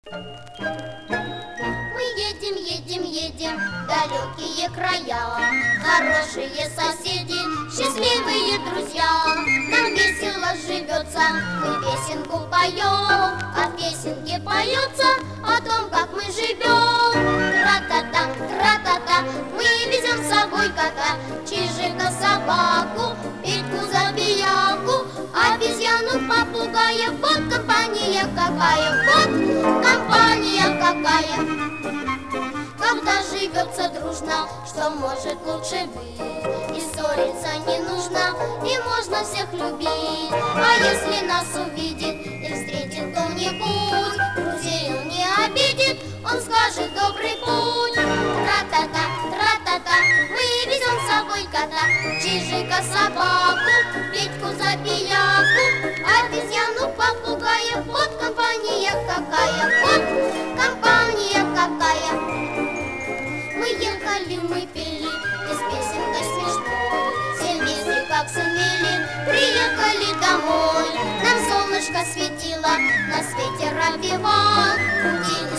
Мы едем, едем, едем в далекие края. Хорошие соседи, счастливые друзья. Нам весело живется, мы песенку поем. А в песенке поется о том, как мы живем. Тра-та-та, тра-та-та, мы везем с собой кота, чижика, собаку, Петьку, забияку, обезьяну, попугая. Вот компания какая, вот компания какая. Когда живется дружно, что может лучше быть? И ссориться не нужно, и можно всех любить. А если нас увидит и встретит кто-нибудь, друзей он не обидит, он скажет добрый путь. Тра-та-та, тра-та-та, мы везем с собой кота, чижика, собаку, Петьку, забияку, обезьяну, попугая. Вот компания какая, вот компания какая. Мы ехали, мы пели, и с песенкой смешной, все вместе как сумели, приехали домой. Нам солнышко светило, на свете раввивал, будильник